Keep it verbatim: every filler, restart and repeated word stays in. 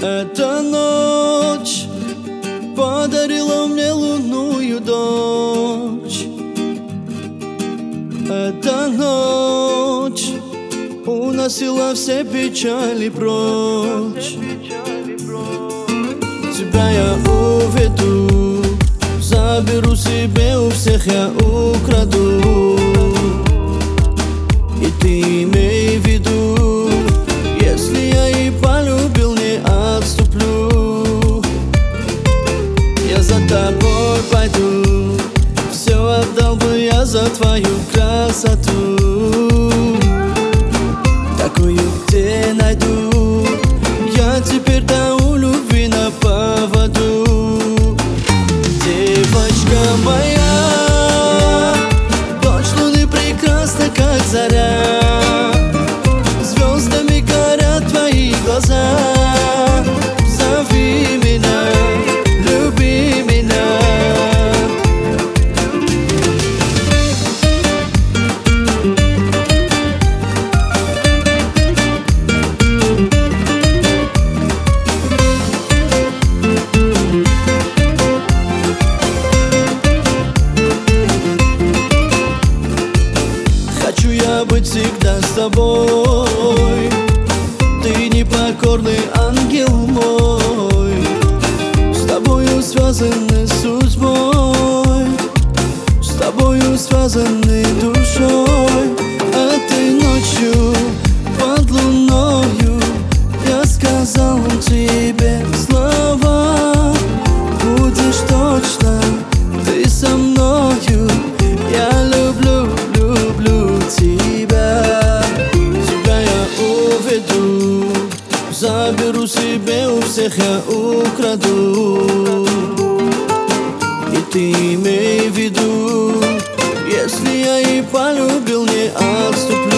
Эта ночь подарила мне лунную дочь. Эта ночь уносила все печали прочь. Тебя я уведу, заберу себе, у всех я украду. И ты имей в виду, если я и полюбил, не отступлю. Я за тобой пойду, все отдал бы я за твою красоту. Такую где найду, я теперь-то у любви на поводу. Девочка моя, дочь луны прекрасна, как заря. Звездами горят твои глаза. Зови меня, люби меня. Хочу я быть всегда с тобой, ты непокорный ангел мой. С тобою связаны судьбой, с тобою связаны душой. Этой ночью под луною я сказал тебе слова. Будешь точно ты со мною, я люблю, люблю тебя. Тебя я уведу, заберу себе, у всех я украду. И ты имей в виду, если я и полюбил, не отступлю.